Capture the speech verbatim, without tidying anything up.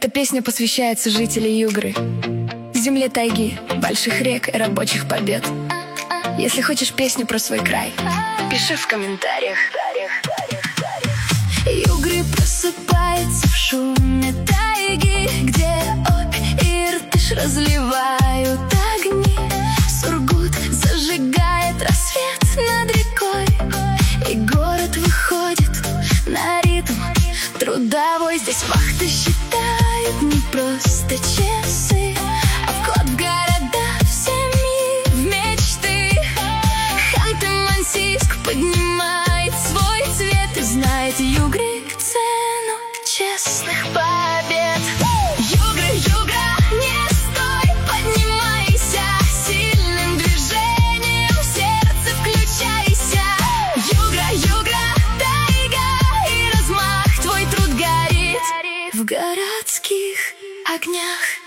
Эта песня посвящается жителям Югры, земле тайги, больших рек и рабочих побед. Если хочешь песню про свой край, пиши в комментариях. Югры просыпается в шуме тайги, где Обь и Иртыш разливают огни. Сургут зажигает рассвет над рекой, и город выходит на ритм трудовой. Здесь вахты считают не просто часы, а вклад в города, в семьи, в мечты. Ханты-Мансийск поднимает свой цвет и знает Югры цену честных побед. Югры, Югра, не стой, поднимайся, сильным движением в сердце включайся. Югра, Югра, тайга и размах, твой труд горит в городских огнях.